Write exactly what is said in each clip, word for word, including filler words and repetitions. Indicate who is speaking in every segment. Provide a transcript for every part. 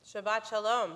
Speaker 1: Shabbat Shalom.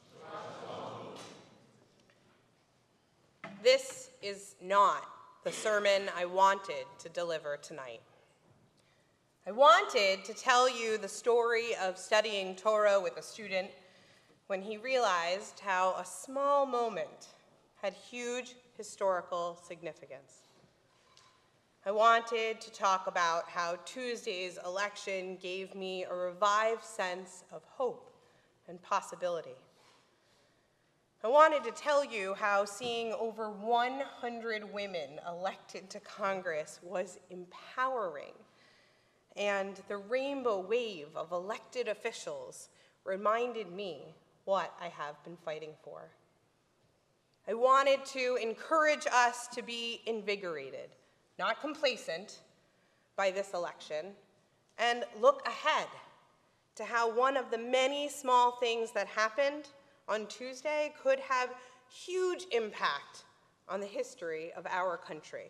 Speaker 1: This is not the sermon I wanted to deliver tonight. I wanted to tell you the story of studying Torah with a student when he realized how a small moment had huge historical significance. I wanted to talk about how Tuesday's election gave me a revived sense of hope and possibility. I wanted to tell you how seeing over one hundred women elected to Congress was empowering, and the rainbow wave of elected officials reminded me what I have been fighting for. I wanted to encourage us to be invigorated, not complacent, by this election, and look ahead to how one of the many small things that happened on Tuesday could have huge impact on the history of our country.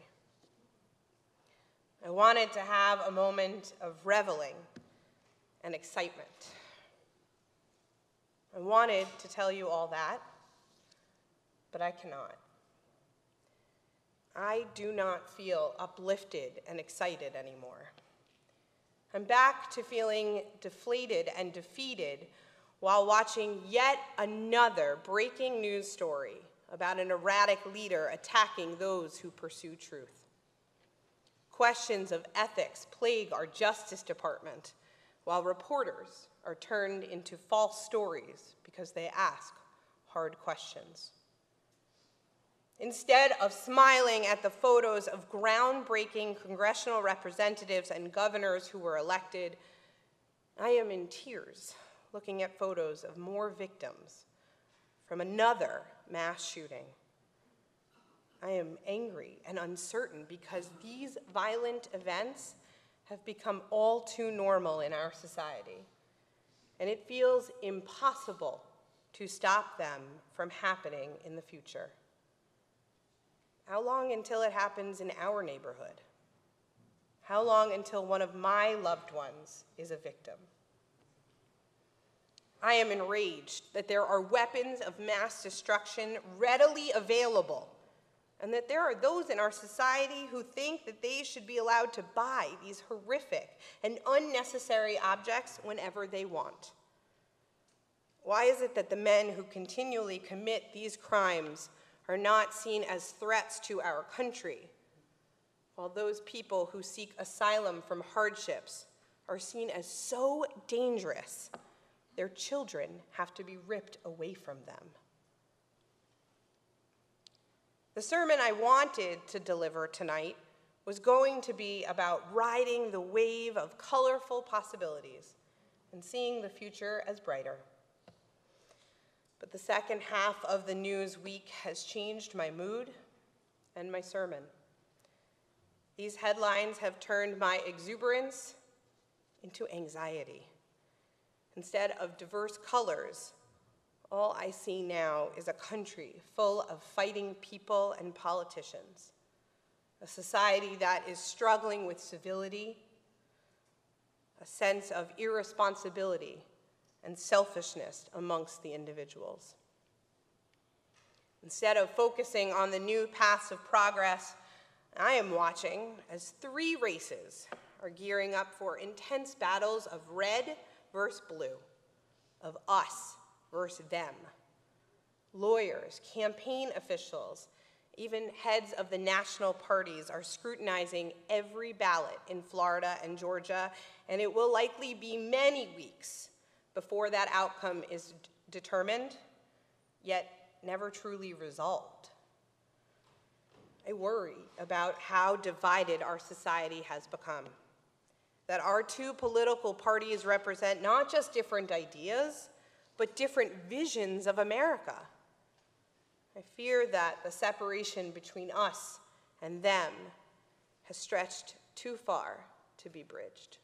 Speaker 1: I wanted to have a moment of reveling and excitement. I wanted to tell you all that, but I cannot. I do not feel uplifted and excited anymore. I'm back to feeling deflated and defeated while watching yet another breaking news story about an erratic leader attacking those who pursue truth. Questions of ethics plague our Justice Department, while reporters are turned into false stories because they ask hard questions. Instead of smiling at the photos of groundbreaking congressional representatives and governors who were elected, I am in tears looking at photos of more victims from another mass shooting. I am angry and uncertain because these violent events have become all too normal in our society, and it feels impossible to stop them from happening in the future. How long until it happens in our neighborhood? How long until one of my loved ones is a victim? I am enraged that there are weapons of mass destruction readily available, and that there are those in our society who think that they should be allowed to buy these horrific and unnecessary objects whenever they want. Why is it that the men who continually commit these crimes are not seen as threats to our country, while those people who seek asylum from hardships are seen as so dangerous their children have to be ripped away from them? The sermon I wanted to deliver tonight was going to be about riding the wave of colorful possibilities and seeing the future as brighter. But the second half of the news week has changed my mood and my sermon. These headlines have turned my exuberance into anxiety. Instead of diverse colors, all I see now is a country full of fighting people and politicians, a society that is struggling with civility, a sense of irresponsibility and selfishness amongst the individuals. Instead of focusing on the new paths of progress, I am watching as three races are gearing up for intense battles of red versus blue, of us versus them. Lawyers, campaign officials, even heads of the national parties are scrutinizing every ballot in Florida and Georgia, and it will likely be many weeks before that outcome is d- determined, yet never truly resolved. I worry about how divided our society has become, that our two political parties represent not just different ideas, but different visions of America. I fear that the separation between us and them has stretched too far to be bridged.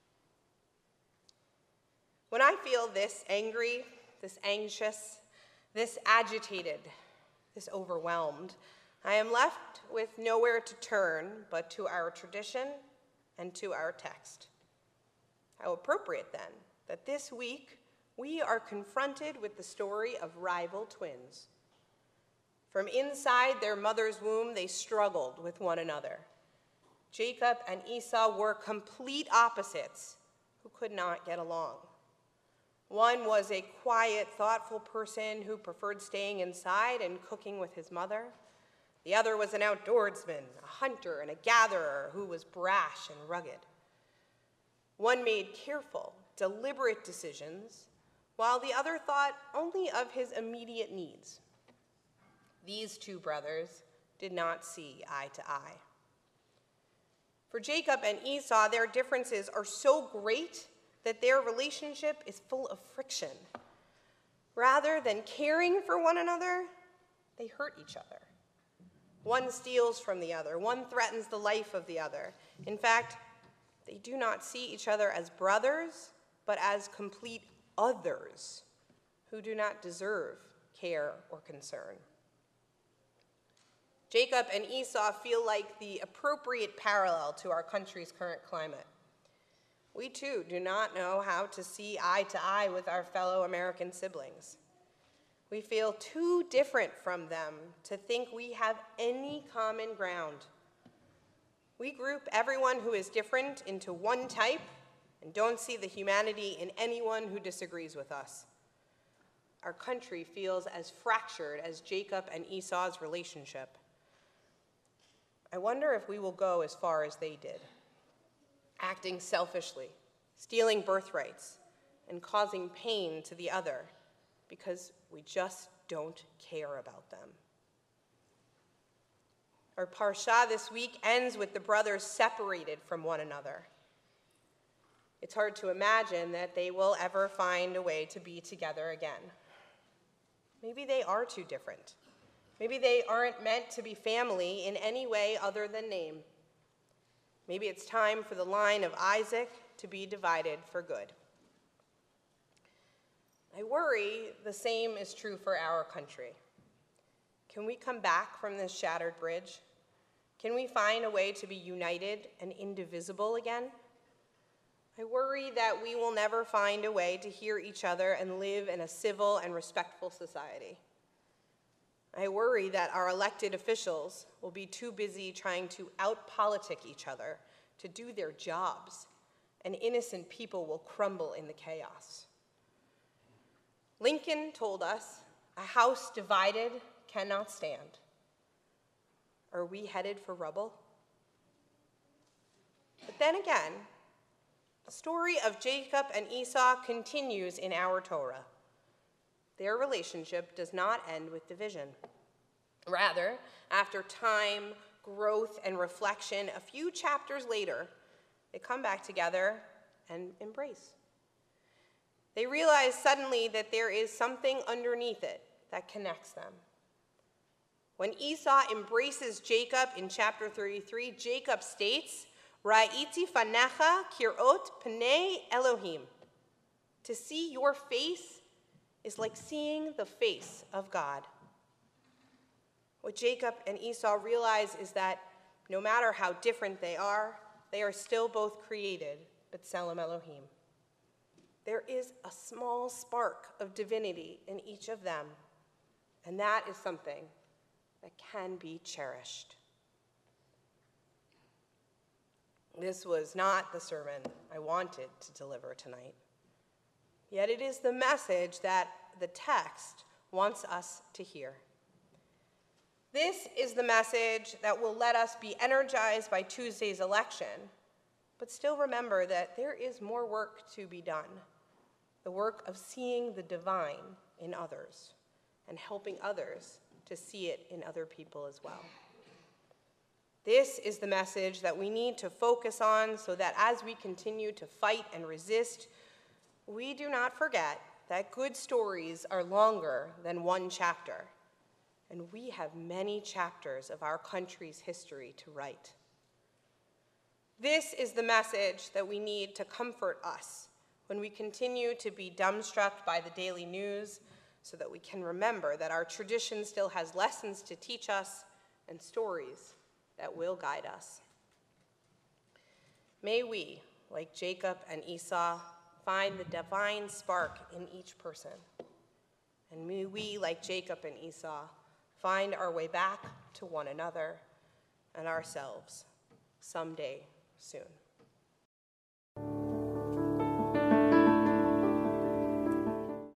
Speaker 1: When I feel this angry, this anxious, this agitated, this overwhelmed, I am left with nowhere to turn but to our tradition and to our text. How appropriate then that this week we are confronted with the story of rival twins. From inside their mother's womb, they struggled with one another. Jacob and Esau were complete opposites who could not get along. One was a quiet, thoughtful person who preferred staying inside and cooking with his mother. The other was an outdoorsman, a hunter and a gatherer who was brash and rugged. One made careful, deliberate decisions, while the other thought only of his immediate needs. These two brothers did not see eye to eye. For Jacob and Esau, their differences are so great that their relationship is full of friction. Rather than caring for one another, they hurt each other. One steals from the other. One threatens the life of the other. In fact, they do not see each other as brothers, but as complete others who do not deserve care or concern. Jacob and Esau feel like the appropriate parallel to our country's current climate. We too do not know how to see eye to eye with our fellow American siblings. We feel too different from them to think we have any common ground. We group everyone who is different into one type and don't see the humanity in anyone who disagrees with us. Our country feels as fractured as Jacob and Esau's relationship. I wonder if we will go as far as they did, acting selfishly, stealing birthrights, and causing pain to the other because we just don't care about them. Our parsha this week ends with the brothers separated from one another. It's hard to imagine that they will ever find a way to be together again. Maybe they are too different. Maybe they aren't meant to be family in any way other than name. Maybe it's time for the line of Isaac to be divided for good. I worry the same is true for our country. Can we come back from this shattered bridge? Can we find a way to be united and indivisible again? I worry that we will never find a way to hear each other and live in a civil and respectful society. I worry that our elected officials will be too busy trying to out-politic each other to do their jobs, and innocent people will crumble in the chaos. Lincoln told us, "A house divided cannot stand." Are we headed for rubble? But then again, the story of Jacob and Esau continues in our Torah. Their relationship does not end with division. Rather, after time, growth, and reflection, a few chapters later, they come back together and embrace. They realize suddenly that there is something underneath it that connects them. When Esau embraces Jacob in chapter thirty-three, Jacob states, "Ra'iti fanecha kirot pnei Elohim." To see your face is like seeing the face of God. What Jacob and Esau realize is that no matter how different they are, they are still both created, B'Tselem Elohim. There is a small spark of divinity in each of them, and that is something that can be cherished. This was not the sermon I wanted to deliver tonight, yet it is the message that the text wants us to hear. This is the message that will let us be energized by Tuesday's election, but still remember that there is more work to be done, the work of seeing the divine in others and helping others to see it in other people as well. This is the message that we need to focus on so that as we continue to fight and resist, we do not forget that good stories are longer than one chapter, and we have many chapters of our country's history to write. This is the message that we need to comfort us when we continue to be dumbstruck by the daily news, so that we can remember that our tradition still has lessons to teach us and stories that will guide us. May we, like Jacob and Esau, find the divine spark in each person. And may we, like Jacob and Esau, find our way back to one another and ourselves someday soon.